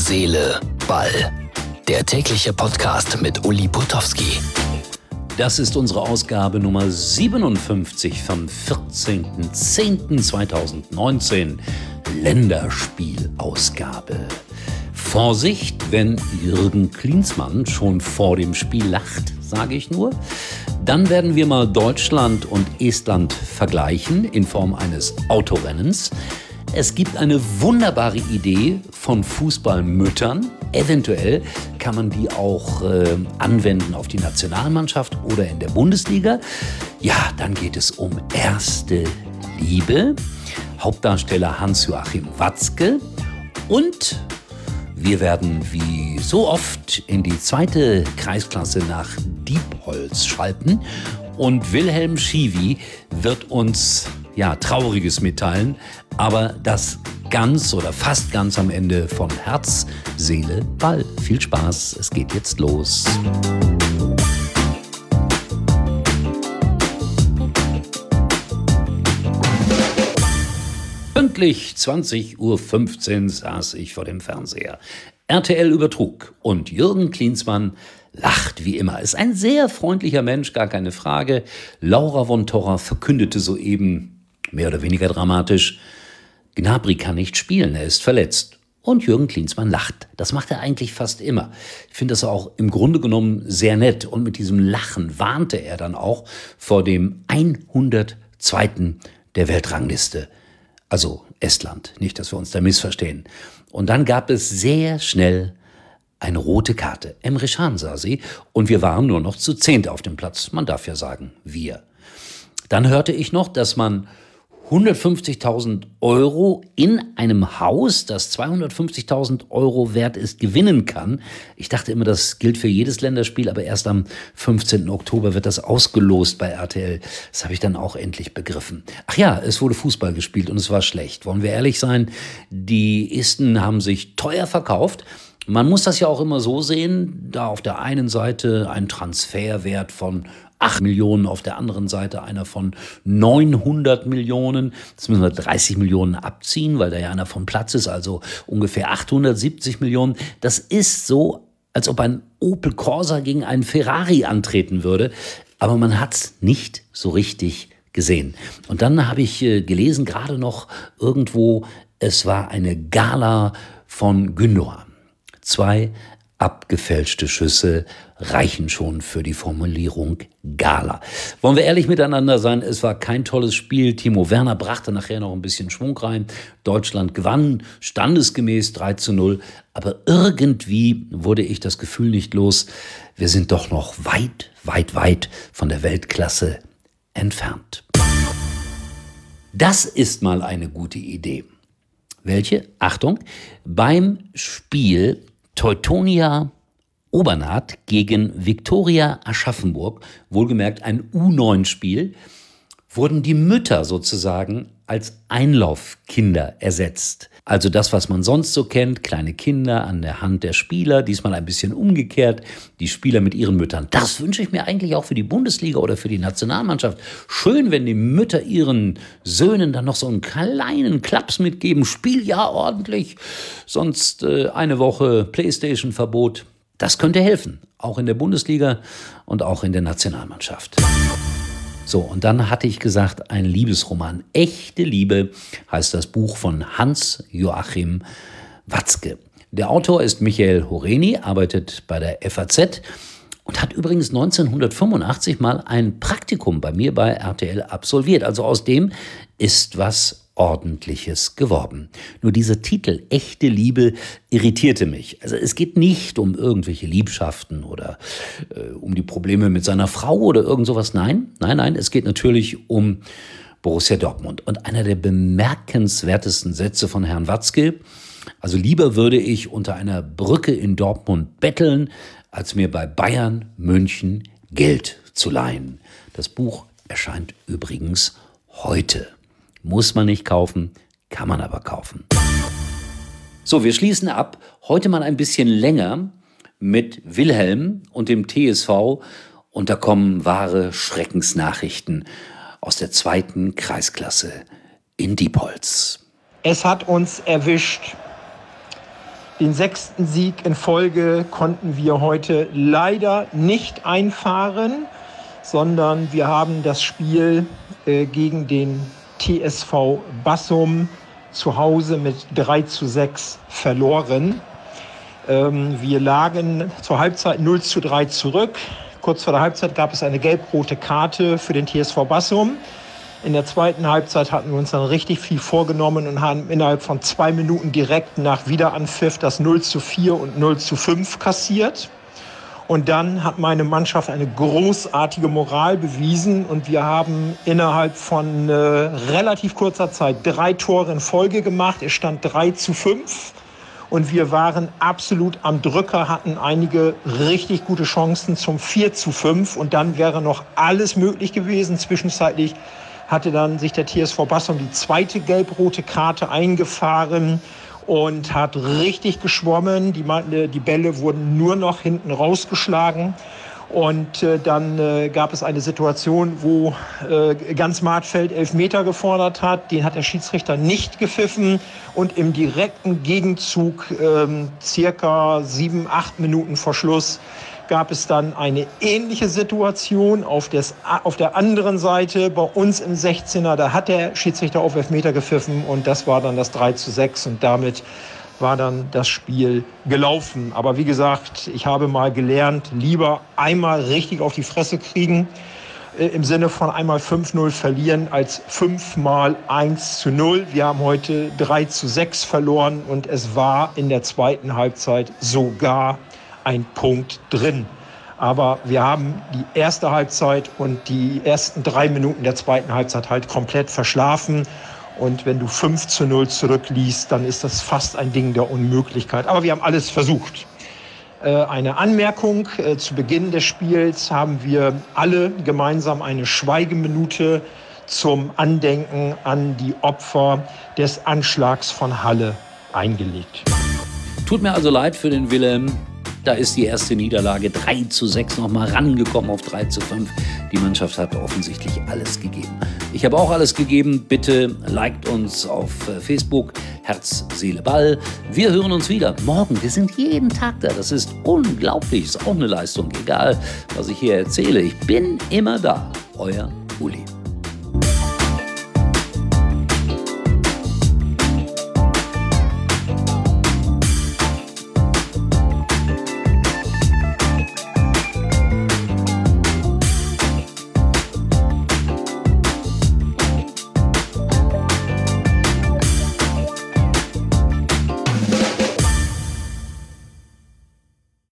Seele, Ball. Der tägliche Podcast mit Uli Putowski. Das ist unsere Ausgabe Nummer 57 vom 14.10.2019. Länderspielausgabe. Vorsicht, wenn Jürgen Klinsmann schon vor dem Spiel lacht, sage ich nur. Dann werden wir mal Deutschland und Estland vergleichen in Form eines Autorennens. Es gibt eine wunderbare Idee von Fußballmüttern. Eventuell kann man die auch anwenden auf die Nationalmannschaft oder in der Bundesliga. Ja, dann geht es um erste Liebe. Hauptdarsteller Hans-Joachim Watzke. Und wir werden wie so oft in die zweite Kreisklasse nach Diepholz schalten. Und Wilhelm Schiwi wird uns Trauriges mitteilen, aber das ganz oder fast ganz am Ende von Herz, Seele, Ball. Viel Spaß, es geht jetzt los. Pünktlich 20.15 Uhr saß ich vor dem Fernseher. RTL übertrug und Jürgen Klinsmann lacht wie immer. Ist ein sehr freundlicher Mensch, gar keine Frage. Laura von Torra verkündete soeben, mehr oder weniger dramatisch, Gnabry kann nicht spielen, er ist verletzt. Und Jürgen Klinsmann lacht. Das macht er eigentlich fast immer. Ich finde das auch im Grunde genommen sehr nett. Und mit diesem Lachen warnte er dann auch vor dem 102. der Weltrangliste. Also Estland, nicht, dass wir uns da missverstehen. Und dann gab es sehr schnell eine rote Karte. Emre Can sah sie und wir waren nur noch zu 10 auf dem Platz. Man darf ja sagen, wir. Dann hörte ich noch, dass man 150.000 Euro in einem Haus, das 250.000 Euro wert ist, gewinnen kann. Ich dachte immer, das gilt für jedes Länderspiel, aber erst am 15. Oktober wird das ausgelost bei RTL. Das habe ich dann auch endlich begriffen. Ach ja, es wurde Fußball gespielt und es war schlecht. Wollen wir ehrlich sein, die Esten haben sich teuer verkauft. Man muss das ja auch immer so sehen, da auf der einen Seite ein Transferwert von 8 Millionen, auf der anderen Seite einer von 900 Millionen. Jetzt müssen wir 30 Millionen abziehen, weil da ja einer vom Platz ist, also ungefähr 870 Millionen. Das ist so, als ob ein Opel Corsa gegen einen Ferrari antreten würde. Aber man hat's nicht so richtig gesehen. Und dann habe ich gelesen, gerade noch irgendwo, es war eine Gala von Gündoğan. 2 abgefälschte Schüsse reichen schon für die Formulierung Gala. Wollen wir ehrlich miteinander sein, es war kein tolles Spiel. Timo Werner brachte nachher noch ein bisschen Schwung rein. Deutschland gewann standesgemäß 3:0. Aber irgendwie wurde ich das Gefühl nicht los, wir sind doch noch weit, weit, weit von der Weltklasse entfernt. Das ist mal eine gute Idee. Welche? Achtung, beim Spiel Teutonia Obernath gegen Viktoria Aschaffenburg, wohlgemerkt ein U9-Spiel, wurden die Mütter sozusagen als Einlaufkinder ersetzt. Also das, was man sonst so kennt, kleine Kinder an der Hand der Spieler, diesmal ein bisschen umgekehrt, die Spieler mit ihren Müttern. Das wünsche ich mir eigentlich auch für die Bundesliga oder für die Nationalmannschaft. Schön, wenn die Mütter ihren Söhnen dann noch so einen kleinen Klaps mitgeben. Spiel ja ordentlich, sonst eine Woche Playstation-Verbot. Das könnte helfen, auch in der Bundesliga und auch in der Nationalmannschaft. So, und dann hatte ich gesagt, ein Liebesroman. Echte Liebe heißt das Buch von Hans-Joachim Watzke. Der Autor ist Michael Horeni, arbeitet bei der FAZ und hat übrigens 1985 mal ein Praktikum bei mir bei RTL absolviert. Also aus dem ist was Ordentliches geworden. Nur dieser Titel, Echte Liebe, irritierte mich. Also es geht nicht um irgendwelche Liebschaften oder um die Probleme mit seiner Frau oder irgend sowas. Nein, es geht natürlich um Borussia Dortmund. Und einer der bemerkenswertesten Sätze von Herrn Watzke, also lieber würde ich unter einer Brücke in Dortmund betteln, als mir bei Bayern München Geld zu leihen. Das Buch erscheint übrigens heute. Muss man nicht kaufen, kann man aber kaufen. So, wir schließen ab. Heute mal ein bisschen länger mit Wilhelm und dem TSV. Und da kommen wahre Schreckensnachrichten aus der zweiten Kreisklasse in Diepholz. Es hat uns erwischt. Den 6. Sieg in Folge konnten wir heute leider nicht einfahren, sondern wir haben das Spiel gegen den TSV Bassum zu Hause mit 3:6 verloren. Wir lagen zur Halbzeit 0:3 zurück. Kurz vor der Halbzeit gab es eine gelb-rote Karte für den TSV Bassum. In der zweiten Halbzeit hatten wir uns dann richtig viel vorgenommen und haben innerhalb von 2 Minuten direkt nach Wiederanpfiff das 0:4 und 0:5 kassiert. Und dann hat meine Mannschaft eine großartige Moral bewiesen und wir haben innerhalb von relativ kurzer Zeit 3 Tore in Folge gemacht. Es stand 3:5 und wir waren absolut am Drücker, hatten einige richtig gute Chancen zum 4:5 und dann wäre noch alles möglich gewesen. Zwischenzeitlich hatte dann sich der TSV Bassum die zweite gelb-rote Karte eingefahren und hat richtig geschwommen. Die Bälle wurden nur noch hinten rausgeschlagen. Und dann gab es eine Situation, wo ganz Martfeld Elfmeter gefordert hat. Den hat der Schiedsrichter nicht gepfiffen. Und im direkten Gegenzug, circa 7, 8 Minuten vor Schluss, gab es dann eine ähnliche Situation auf der anderen Seite, bei uns im 16er. Da hat der Schiedsrichter auf Elfmeter gepfiffen und das war dann das 3:6 und damit war dann das Spiel gelaufen. Aber wie gesagt, ich habe mal gelernt, lieber einmal richtig auf die Fresse kriegen, im Sinne von einmal 5:0 verlieren, als 5-mal 1:0. Wir haben heute 3:6 verloren und es war in der zweiten Halbzeit sogar ein Punkt drin. Aber wir haben die erste Halbzeit und die ersten 3 Minuten der zweiten Halbzeit halt komplett verschlafen. Und wenn du 5:0 zurückliegst, dann ist das fast ein Ding der Unmöglichkeit. Aber wir haben alles versucht. Eine Anmerkung: Zu Beginn des Spiels haben wir alle gemeinsam eine Schweigeminute zum Andenken an die Opfer des Anschlags von Halle eingelegt. Tut mir also leid für den Wilhelm. Da ist die erste Niederlage 3:6 nochmal rangekommen auf 3:5. Die Mannschaft hat offensichtlich alles gegeben. Ich habe auch alles gegeben. Bitte liked uns auf Facebook. Herz, Seele, Ball. Wir hören uns wieder morgen. Wir sind jeden Tag da. Das ist unglaublich. Ist auch eine Leistung. Egal, was ich hier erzähle. Ich bin immer da. Euer Uli.